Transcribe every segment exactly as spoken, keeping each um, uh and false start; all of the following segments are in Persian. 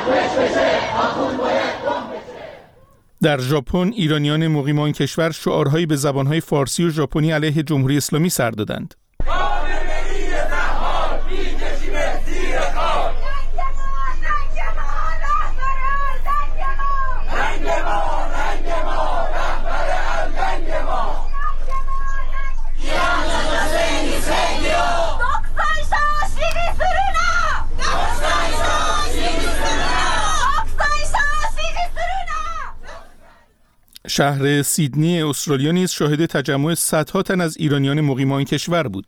در ژاپن ایرانیان مقیم آن کشور شعارهایی به زبانهای فارسی و ژاپنی علیه جمهوری اسلامی سر دادند. شهر سیدنی استرالیا نیز شاهد تجمع صدها تن از ایرانیان مقیم آن کشور بود.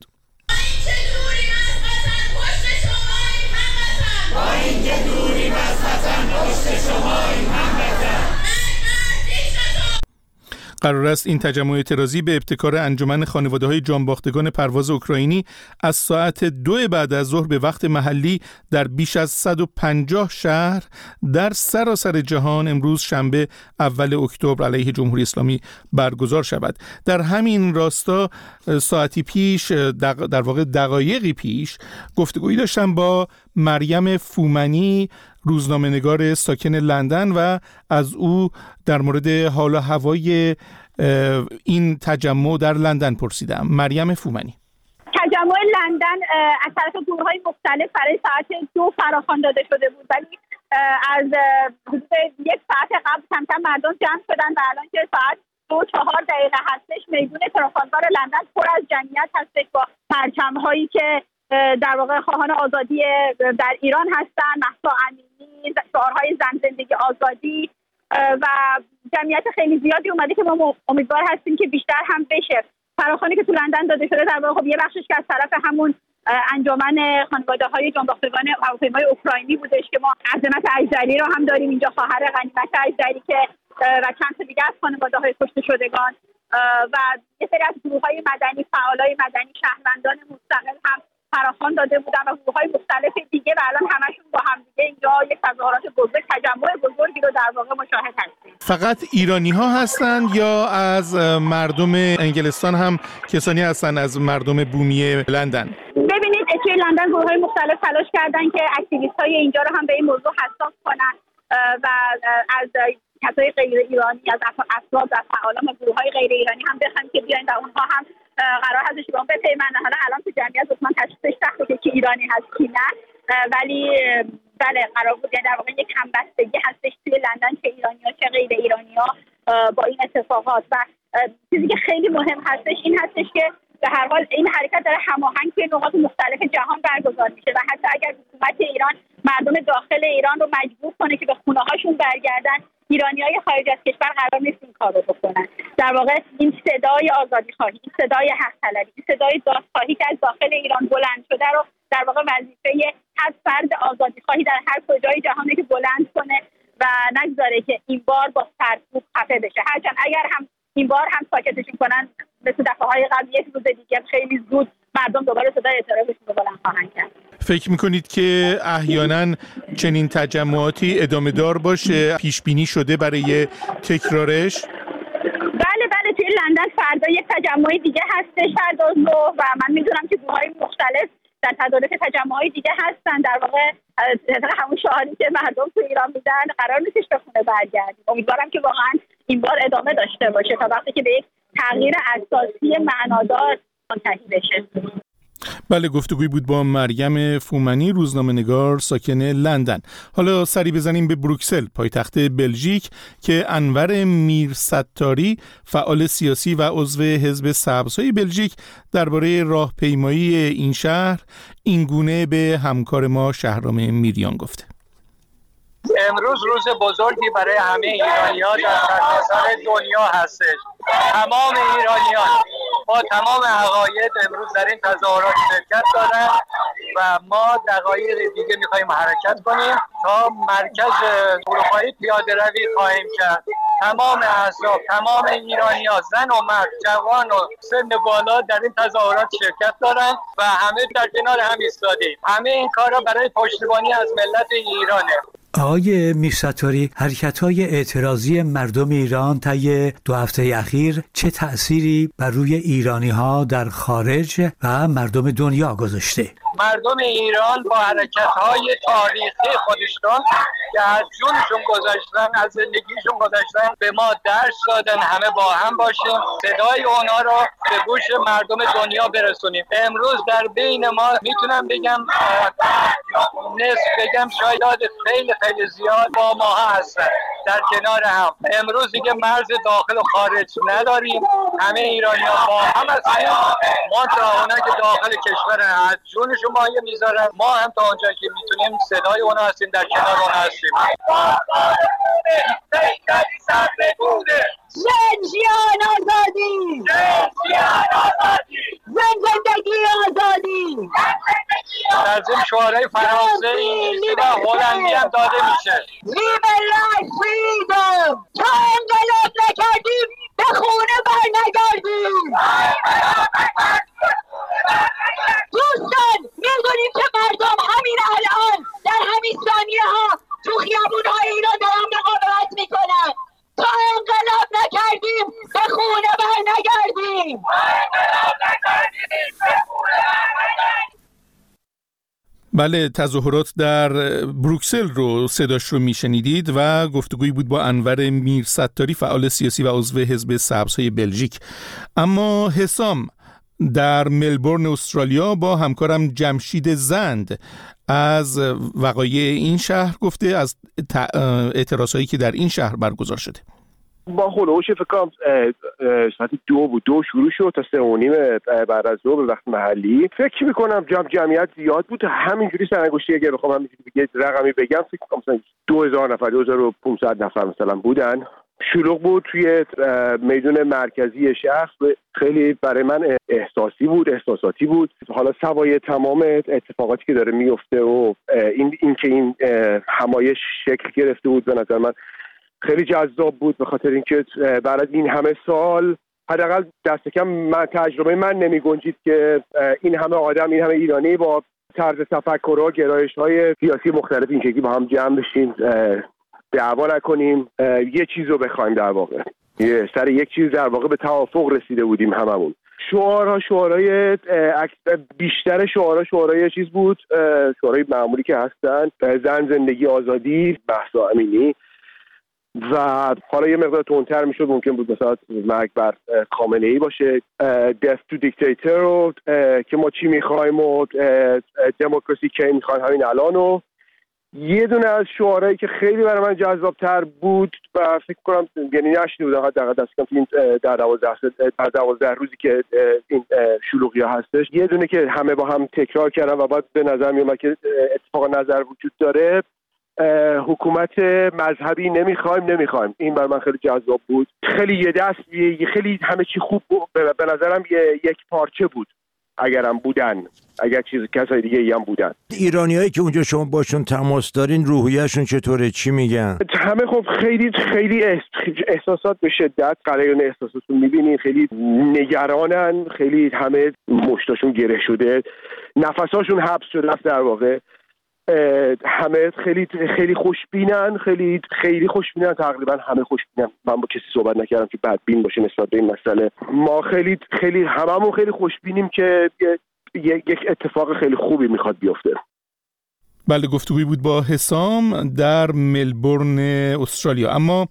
قرار است این تجمع اعتراضی به ابتکار انجمن خانواده‌های جانباختگان پرواز اوکراینی از ساعت دو بعد از ظهر به وقت محلی در بیش از صد و پنجاه شهر در سراسر جهان امروز شنبه اول اکتبر علیه جمهوری اسلامی برگزار شود. در همین راستا ساعتی پیش، در واقع دقایقی پیش، گفتگویی داشتم با مریم فومنی، روزنامه‌نگار ساکن لندن، و از او در مورد حال و هوای این تجمع در لندن پرسیدم. مریم فومنی: تجمع لندن از طرف گروه‌های مختلف برای ساعت دو فراخوان داده شده بود، ولی از حدود یک ساعت قبل کم کم مردم جمع شدن و الان که ساعت دو چهار دقیقه هستش میدون ترافالگار لندن پر از جمعیت هستش با پرچم‌هایی که در واقع خواهان آزادی در ایران هستن، مهسا امینی، شعارهای زن زندگی آزادی، و جمعیت خیلی زیادی اومده که ما امیدوار هستیم که بیشتر هم بشه. فراخوانی که تو لندن داده شده در واقع خب یه بخشش که از طرف همون انجمن خانواده‌های جانباختگان هواپیمای اوکراینی بودش که ما عظمت اجدری رو هم داریم اینجا، خواهر غنیمت اجدری که و چند تا دیگه از خانواده‌های کشته شدگان، و یه سری از گروه‌های مدنی، فعالای مدنی، شهروندان مستقل هم فراخوان داده بودن و گروه‌های مختلف دیگه، و الان همشون با هم دیگه اینجا یک تظاهرات بزرگ، تجمع بزرگی رو در واقع مشاهده هستیم. فقط ایرانی‌ها هستند یا از مردم انگلستان هم کسانی هستند، از مردم بومی لندن؟ ببینید توی لندن گروه‌های مختلف تلاش کردن که اکتیویست‌های اینجا رو هم به این موضوع حساس کنن و از کسای غیر ایرانی، از افراد و فعالان و گروه‌های غیر ایرانی هم بخوان که بیاین و اونها هم قرار هستش که به اون بپیوندن. حالا الان تو جمعیت اصلا تشخیصش سخته که کی ایرانی هست کی نه، ولی بله قرار بود، یعنی در واقع یک همبستگی هستش توی لندن، چه ایرانی‌ها چه غیر ایرانی‌ها با این اتفاقات. و چیزی که خیلی مهم هستش این هستش که به هر حال این حرکت داره هماهنگ توی نقاط مختلف جهان برگزار میشه و حتی اگر حکومت ایران مردم داخل ایران رو مجبور کنه که به خونه‌هاشون برگردن، ایرانیای خارج از کشور قرار نیست این کار رو بکنن. در واقع این صدای آزادی‌خواهی، این صدای حق طلبی، این صدای دادخواهی که از داخل ایران بلند شده رو در واقع وظیفه هر فرد آزادی‌خواهی در هر کجای جهانه که بلند کنه و نگذاره که این بار با سرکوب خفه بشه. هرچند اگر هم این بار هم ساکتشون کنن مثل دفعه‌های قبل یک روز دیگه خیلی زود مردم دوباره صدای اعتراضشون رو بلند خواهند کرد. فکر میکنید که احیانا چنین تجمعاتی ادامه دار باشه؟ پیش بینی شده برای تکرارش؟ بله بله توی لندن فردا یک تجمع دیگه هستش فردا صبح و من میدونم که گروه‌های مختلف در تدارک تجمع‌های دیگه هستن. در واقع همون شعاری که مردم تو ایران میدن قرار نیستش به خونه برگردیم. امیدوارم که واقعا این بار ادامه داشته باشه تا وقتی که به یک تغییر اساسی معنادار منتهی بشه. بله، گفتگوی بود با مریم فومنی، روزنامه‌نگار ساکن لندن. حالا سری بزنیم به بروکسل، پایتخت بلژیک، که انور میرستاری، فعال سیاسی و عضو حزب سبزهای بلژیک، درباره راهپیمایی این شهر این گونه به همکار ما شهرام میریان گفته. امروز روز بزرگی برای همه ایرانی‌ها در سرتاسر دنیا هستش. تمام ایرانیان با تمام عقاید امروز در این تظاهرات شرکت دارن و ما دقایق دیگه می‌خوایم حرکت کنیم تا مرکز اروپایی پیاده روی خواهیم کرد. تمام احزاب، تمام ایرانی‌ها، زن و مرد، جوان و سن بالا در این تظاهرات شرکت دارن و همه در کنار هم ایستادیم. همه این کارا برای پشتیبانی از ملت ایرانه. آقای میرستاری، حرکت‌های اعتراضی مردم ایران طی دو هفته اخیر چه تأثیری بر روی ایرانی‌ها در خارج و مردم دنیا گذاشته؟ مردم ایران با حرکت‌های تاریخی خودشون که از جونشون گذاشتن، از زندگیشون گذاشتن، به ما درس دادن همه با هم باشیم، صدای اونا رو به گوش مردم دنیا برسونیم. امروز در بین ما میتونم بگم نصف بگم شاید خیلی خیلی زیاد با ما هستن در کنار هم. امروز دیگه مرز داخل و خارج نداریم، همه ایرانی‌ها با هم هستیم. ما تا اونا که داخل کشور از جونشون مایه میذارن، ما هم تا اونجا که میتونیم صدای اونا هستیم، در کنار اونا هستیم. زندگی آزادی، زندگی آزادی. در ضمن شعارهای فرانسه، انگلیسی و هلندی هم داده میشه. Live life freedom. تا انقلاب نکردیم به خونه بر نگردیم. دوستان میدونیم که مردم همین الان در همین ثانیه ها تو خیابون‌های ایران دارن مقاومت میکنن. تا انقلاب نکردیم به خونه بر نگردیم. بله، تظاهرات در بروکسل رو صداش رو میشنیدید و گفتگویی بود با انور میرستاری، فعال سیاسی و عضو حزب سبزهای بلژیک. اما حسام در ملبورن استرالیا با همکارم جمشید زند از وقایع این شهر گفته، از اعتراضایی که در این شهر برگزار شده. با هلوش فکر کنم ساعت دو و دو شروع شد تا سه و نیم بعد از ظهر به وقت محلی. فکر میکنم جمع جمعیت زیاد بود، همینجوری سرانگشتی اگه بخوام همینجوری یه رقمی بگم فکر کنم مثلا دو هزار نفر دو هزار و پانصد نفر مثلا بودن. شلوغ بود توی میدون مرکزی شهر، خیلی برای من احساسی بود، احساساتی بود. حالا سوای تمام اتفاقاتی که داره میفته و این این که این همایش شکل گرفته بود، به نظر من خیلی جذاب بود، به خاطر اینکه بعد از این همه سال حداقل دست کم من تجربه من نمی گنجید که این همه آدم، این همه ایرانی با طرز تفکر و گرایش‌های سیاسی مختلف این شکلی با هم جمع بشیم، دعوا نکنیم، یه چیز رو بخوایم. در واقع سر یک چیز در واقع به توافق رسیده بودیم هممون. شعارها شعارهای بیشتر شعارها شعارهای چیز بود، شعارهای معمولی که هستن، زن، زندگی، آزادی، مهسا امینی. و حالا یه مقدار تندتر میشد، ممکن بود مثلا مرگ بر خامنه ای باشه، death to dictator که ما چی میخوایم و دموکراسی که میخوایم همین الان. و یه دونه از شعارهایی که خیلی برای من جذابتر بود و فکر کنم یعنی نشنیده بودم حداقل دست کم این در دوازده در دوازده روزی که این شلوغی ها هستش، یه دونه که همه با هم تکرار کردن و بعد به نظر میومد که اتفاق نظر وجود داره، حکومت مذهبی نمیخوایم نمیخوایم. این برای من خیلی جذاب بود، خیلی یه دست، خیلی همه چی خوب بود. به نظرم یک پارچه بود، اگرم بودن، اگر چیز کسای دیگه ای هم بودن. ایرانیایی که اونجا شما باشون تماس دارین روحیه‌شون چطوره؟ چی میگن؟ همه خب خیلی خیلی احساسات به شدت، غلیان احساساتون میبینین، خیلی نگرانن، خیلی همه مشتاشون گره شده، نفساشون حبس شده در واقع. همه خیلی خیلی خوشبینن، خیلی خیلی خوشبینن، تقریبا همه خوشبینن. من با کسی صحبت نکردم که بدبین باشه نسبت به این مسئله. ما خیلی خیلی هممون خیلی خوشبینیم که یک اتفاق خیلی خوبی میخواد بیفته. بله، گفتگویی بود با حسام در ملبورن استرالیا. اما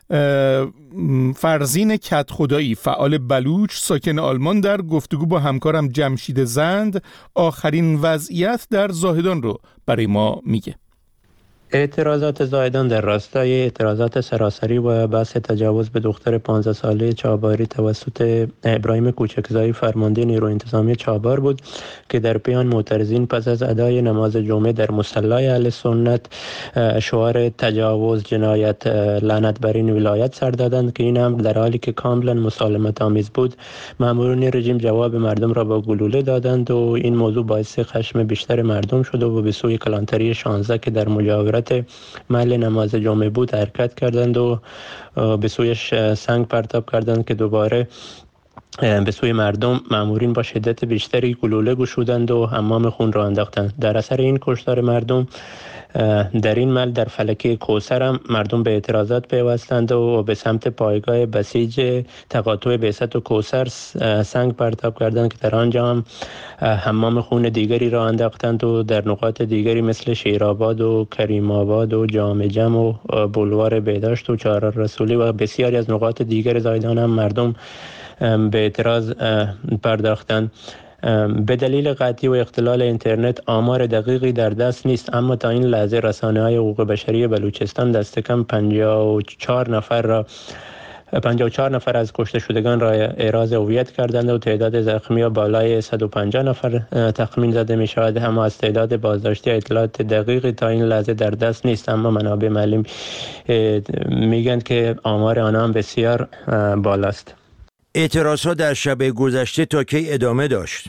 فرزین کدخدایی، فعال بلوچ ساکن آلمان، در گفتگو با همکارم جمشید زند آخرین وضعیت در زاهدان رو برای ما میگه. اعتراضات زاهدان در راستای اعتراضات سراسری و بحث تجاوز به دختر پانزده ساله چاباری توسط ابراهیم کوچکزایی فرمانده نیروی انتظامی چابار بود که در پیان معترضین پس از ادای نماز جمعه در مصلی اهل سنت شعار تجاوز، جنایت، لعنت بر این ولایت سر دادند که این هم در حالی که کاملا مسالمت آمیز بود. مامورین رژیم جواب مردم را با گلوله دادند و این موضوع باعث خشم بیشتر مردم شد و به سوی کلانتری شانزده که در مجاورت محل نماز جمعه بود حرکت کردند و به سویش سنگ پرتاب کردند که دوباره به سوی مردم، مامورین با شدت بیشتری گلوله گشودند و حمام خون را انداختند. در اثر این کشتار مردم در این مل در فلکه کوثر هم مردم به اعتراضات پیوستند و به سمت پایگاه بسیج تقاطع بعثت و کوثر سنگ پرتاب کردند که در آنجا هم حمام خون دیگری را انداختند و در نقاط دیگری مثل شیرآباد و کریم آباد و جامع جم و بولوار بهداشت و چهار رسولی و بسیاری از نقاط دیگر زایدان هم مردم به اعتراض پرداختند. به دلیل قطعی و اختلال اینترنت آمار دقیقی در دست نیست، اما تا این لحظه رسانه‌های حقوق بشری بلوچستان دست کم پنجاه و چهار نفر را پنجاه و چهار نفر از کشته شدگان را احراز هویت کردند و تعداد زخمی بالای صد و پنجاه نفر تخمین زده می شود. اما از تعداد بازداشتی اطلاعات دقیقی تا این لحظه در دست نیست، اما منابع محلی میگن که آمار آنها هم بسیار بالاست. اعتراضات در شب گذشته تا کی ادامه داشت؟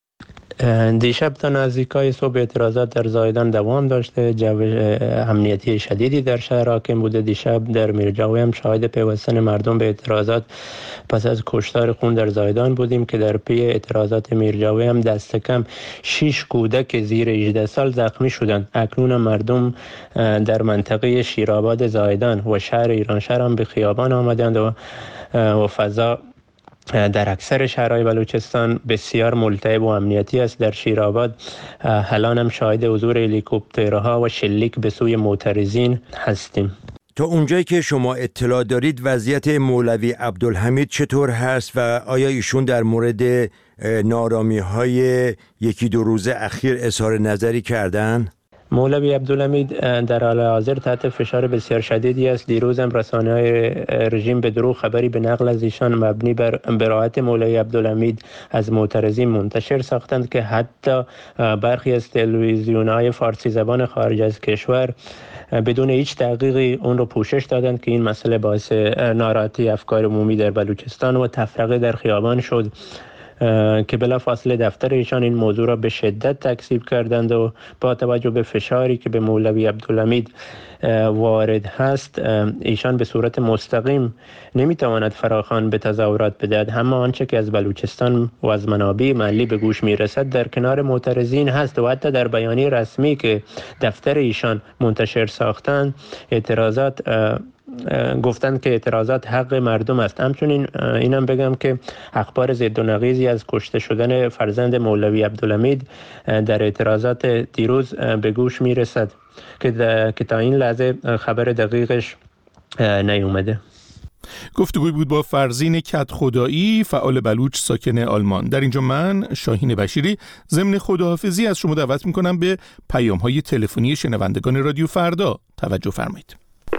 دیشب تا نزدیکای صبح اعتراضات در زایدان دوام داشته. جو امنیتی شدیدی در شهر حاکم بوده. دیشب در میرجوی هم شاهد پیوستن مردم به اعتراضات پس از کشتار خون در زایدان بودیم که در پی اعتراضات میرجوی هم دست کم شش کودک زیر هجده سال زخمی شدند. اکنون مردم در منطقه شیرآباد زایدان و شهر ایرانشهر هم به خیابان آمدند و و فضا در اکثر شهرهای بلوچستان بسیار ملتهب و امنیتی است. در شیرآباد الان هم شاهد حضور هلیکوپترها و شلیک به سوی معترضین هستیم. تا اونجایی که شما اطلاع دارید وضعیت مولوی عبدالحمید چطور هست و آیا ایشون در مورد نارامی‌های یکی دو روز اخیر اظهار نظری کردن؟ مولوی عبدالحمید در حال حاضر تحت فشار بسیار شدیدی است. دیروز هم رسانه‌های رژیم به دروغ خبری به نقل از ایشان مبنی بر براءت مولوی عبدالحمید از معترضین منتشر ساختند که حتی برخی از تلویزیون‌های فارسی زبان خارج از کشور بدون هیچ تحقیقی اون رو پوشش دادند که این مسئله باعث ناراحتی افکار عمومی در بلوچستان و تفرقه در خیابان شد که بلافاصله دفتر ایشان این موضوع را به شدت تکذیب کردند و با توجه به فشاری که به مولوی عبدالحمید وارد هست ایشان به صورت مستقیم نمیتواند فراخوان به تظاهرات بدهد. اما آنچه که از بلوچستان و از منابع محلی به گوش میرسد در کنار معترضین هست و حتی در بیانیه رسمی که دفتر ایشان منتشر ساختند اعتراضات گفتند که اعتراضات حق مردم است. همچنین اینم بگم که اخبار ضد و نقیضی از کشته شدن فرزند مولوی عبدالحمید در اعتراضات دیروز به گوش میرسد که که تا این لحظه خبر دقیقش نیومده. گفتگوی بود با فرزین کدخدایی، فعال بلوچ ساکن آلمان. در اینجا من شاهین بشیری ضمن خداحافظی از شما دعوت میکنم به پیام‌های تلفنی شنوندگان رادیو فردا توجه فرمایید.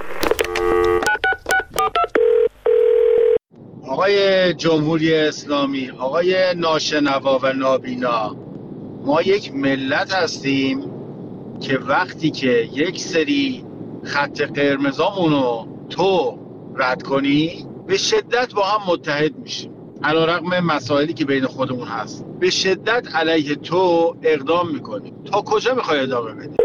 آقای جمهوری اسلامی، آقای ناشنوا و نابینا، ما یک ملت هستیم که وقتی که یک سری خط قرمزامونو تو رد کنی به شدت با هم متحد میشیم، علیرغم مسائلی که بین خودمون هست به شدت علیه تو اقدام میکنیم. تا کجا میخوای ادامه بدی؟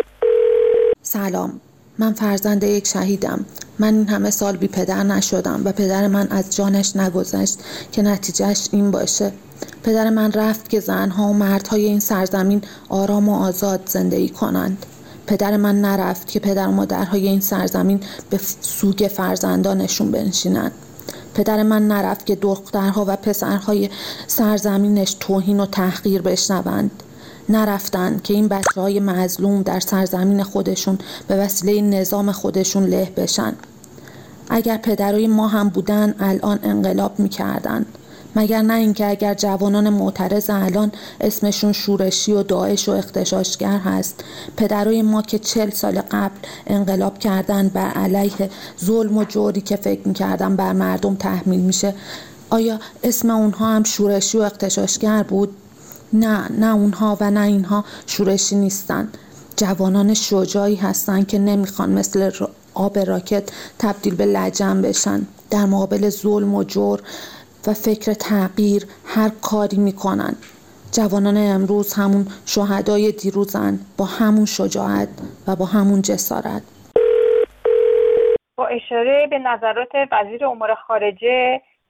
سلام، من فرزند یک شهیدم. من این همه سال بی پدر نشدم و پدر من از جانش نگذشت که نتیجهش این باشه. پدر من رفت که زنها و مردهای این سرزمین آرام و آزاد زندگی کنند. پدر من نرفت که پدر و مادرهای این سرزمین به سوگ فرزندانشون بنشینند. پدر من نرفت که دخترها و پسرهای سرزمینش توهین و تحقیر بشنوند. نرفتن که این بچه‌های مظلوم در سرزمین خودشون به وسیله نظام خودشون له بشن. اگر پدرای ما هم بودن الان انقلاب میکردن. مگر نه اینکه اگر جوانان معترض الان اسمشون شورشی و داعش و اغتشاشگر هست، پدرای ما که چل سال قبل انقلاب کردن بر علیه ظلم و جوری که فکر میکردن بر مردم تحمیل میشه، آیا اسم اونها هم شورشی و اغتشاشگر بود؟ نه، نه اونها و نه اینها شورشی نیستن. جوانان شجاعی هستن که نمیخوان مثل آب راکت تبدیل به لجن بشن. در مقابل ظلم و جور و فکر تغییر هر کاری میکنن. جوانان امروز همون شهدای دیروزن، با همون شجاعت و با همون جسارت. با اشاره به نظرات وزیر امور خارجه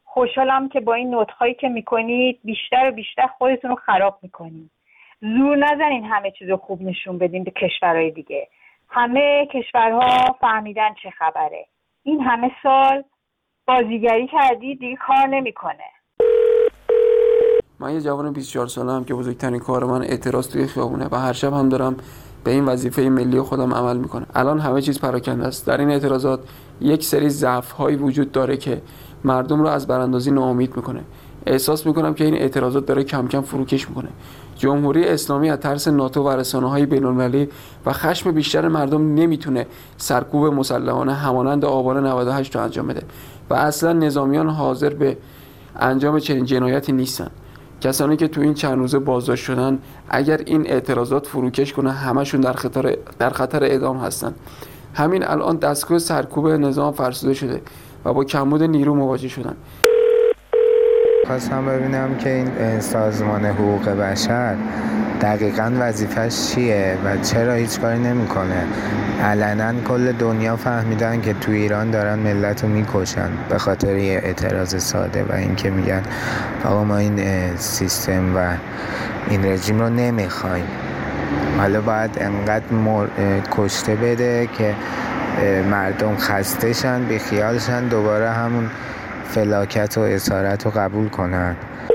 خوشحالم که با این نطق‌هایی که میکنید بیشتر و بیشتر خودتون رو خراب میکنید. زور نزنین همه چیز رو خوب نشون بدین به کشورهای دیگه. همه کشورها فهمیدن چه خبره. این همه سال بازیگری کردی دیگه کار نمیکنه. من یه جوان بیست و چهار ساله هم که بزرگترین کار من اعتراض توی خیابونه و هر شب هم دارم به این وظیفه ملی خودم عمل میکنم. الان همه چیز پراکنده است. در این اعتراضات یک سری ضعف‌هایی وجود داره که مردم رو از براندازی ناامید میکنه. احساس میکنم که این اعتراضات داره کم کم فروکش میکنه. جمهوری اسلامی از ترس ناتو و رسانه‌های بین‌المللی و خشم بیشتر مردم نمیتونه سرکوب مسلحانه همانند آبان نود و هشت رو انجام بده و اصلا نظامیان حاضر به انجام چنین جنایتی نیستن. کسانی که تو این چند روزه بازداشت شدن اگر این اعتراضات فروکش کنه همشون در خطر در خطر اعدام هستن. همین الان دستگاه سرکوب نظام فرسوده شده و با کمبود نیرو مواجه شدن. خواستم ببینم که این سازمان حقوق بشر دقیقاً وظیفش چیه و چرا هیچ کاری نمیکنه. علنا کل دنیا فهمیدن که تو ایران دارن ملت رو میکشن به خاطر یه اعتراض ساده و این که میگن آقا ما این سیستم و این رژیم رو نمیخوایم. حالا باید انقدر مر... کشته بده که مردم خسته شن بیخیال شن دوباره همون فلاکت و اسارت رو قبول کنن.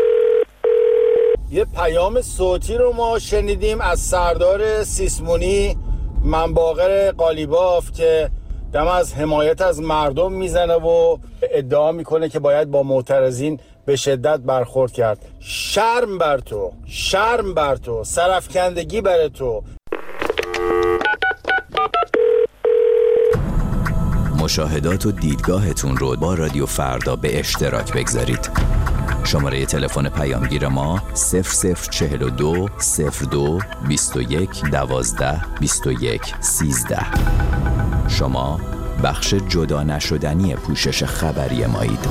یه پیام صوتی رو ما شنیدیم از سردار سیسمونی منباقر قالیباف که دم از حمایت از مردم میزنه و ادعا میکنه که باید با معترضین به شدت برخورد کرد. شرم بر تو، شرم بر تو، سرفکندگی بر تو. مشاهدات و دیدگاهتون رو با رادیو فردا به اشتراک بگذارید. شماره تلفن پیامگیر ما صفر صفر چهل و دو صفر دو بیست و یک دوازده بیست و یک سیزده. شما بخش جدا نشدنی پوشش خبری مایید.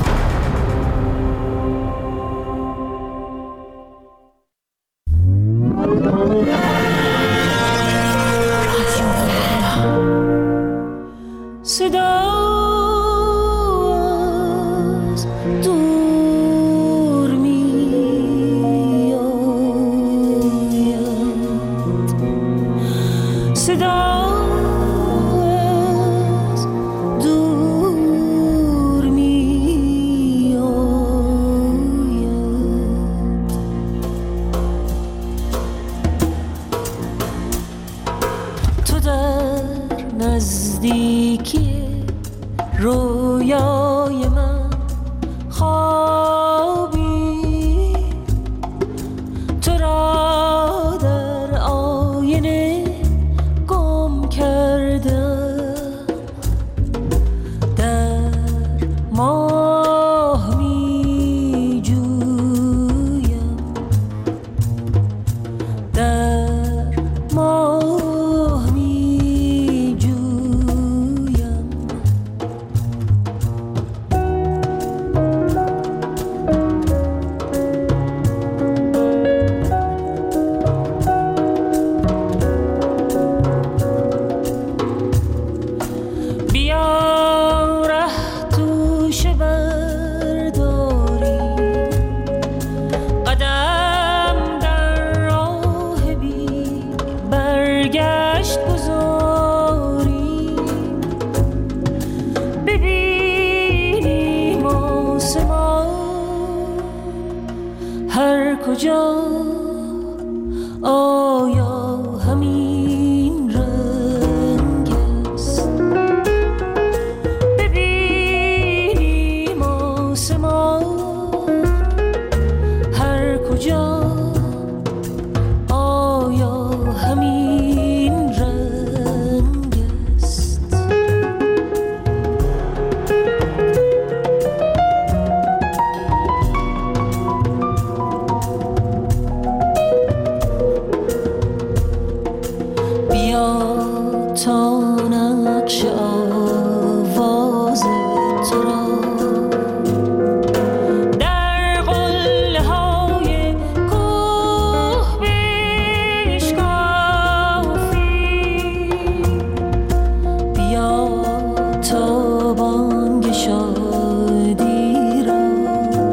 شادی را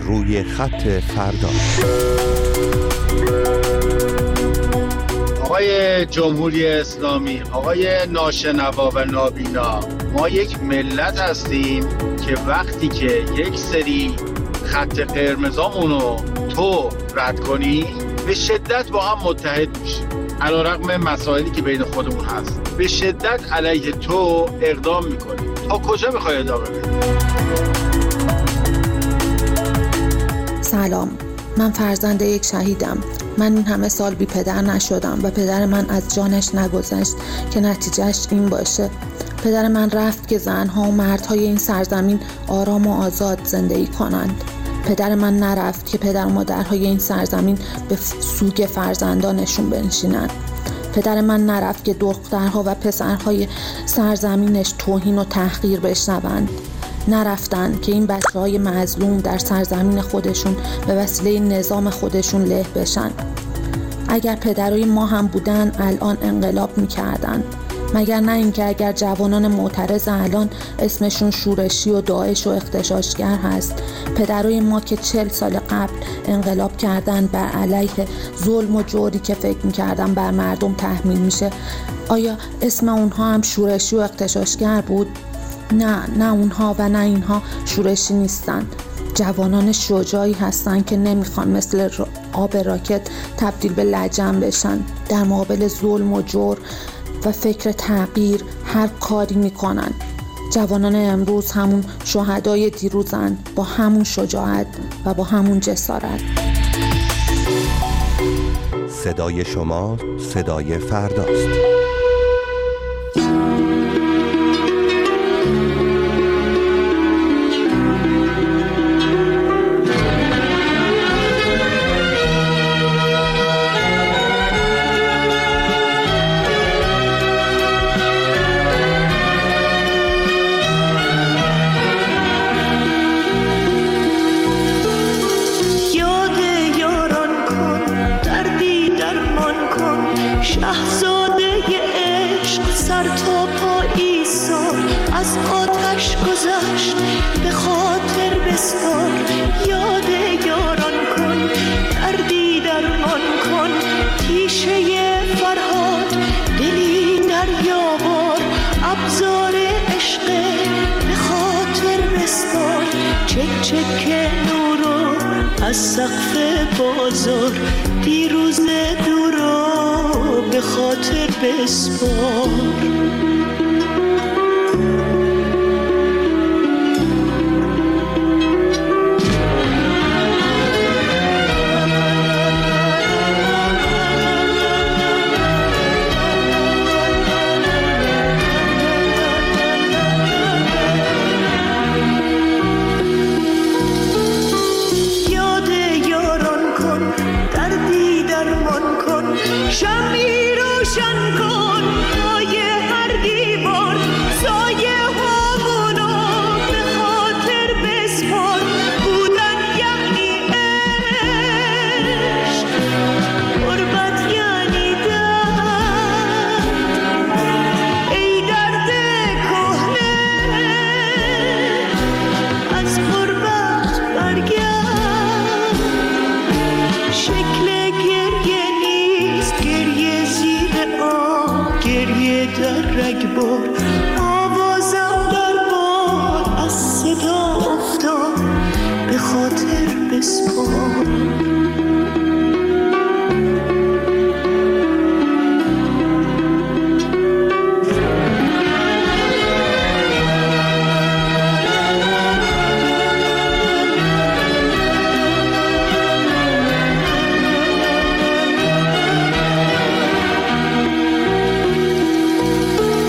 روی خط فردا. آقای جمهوری اسلامی، آقای ناشنوا و نابینا، ما یک ملت هستیم که وقتی که یک سری خط قرمزامونو تو رد کنی به شدت با هم متحد میشیم، علیرغم مسائلی که بین خودمون هست به شدت علیه تو اقدام میکنیم. تا کجا میخوای ادامه بدی؟ سلام، من فرزند یک شهیدم. من این همه سال بی پدر نشدم و پدر من از جانش نگذشت که نتیجهش این باشه. پدر من رفت که زنها و مردهای این سرزمین آرام و آزاد زندگی کنند. پدر من نرفت که پدر و مادرهای این سرزمین به سوگ فرزندانشون بنشینند. پدر من نرفت که دخترها و پسرهای سرزمینش توهین و تحقیر بشنوند. نرفتن که این بچه‌های مظلوم در سرزمین خودشون به وسیله نظام خودشون له بشن. اگر پدرای ما هم بودن الان انقلاب میکردن. مگر نه اینکه اگر جوانان معترض الان اسمشون شورشی و داعش و اغتشاشگر هست، پدرای ما که چل سال قبل انقلاب کردن بر علیه ظلم و جوری که فکر میکردن بر مردم تحمیل میشه، آیا اسم اونها هم شورشی و اغتشاشگر بود؟ نه، نه اونها و نه اینها شورشی نیستن. جوانان شجاعی هستن که نمیخوان مثل آب راکت تبدیل به لجن بشن. در مقابل ظلم و جور و فکر تغییر هر کاری میکنن. جوانان امروز همون شهدای دیروزن، با همون شجاعت و با همون جسارت. صدای شما صدای فرداست. چکه نورو از سقف بازار دیروز دورو به خاطر بسپار. آوازم در باد از صدا افتاد به خاطر بسپار.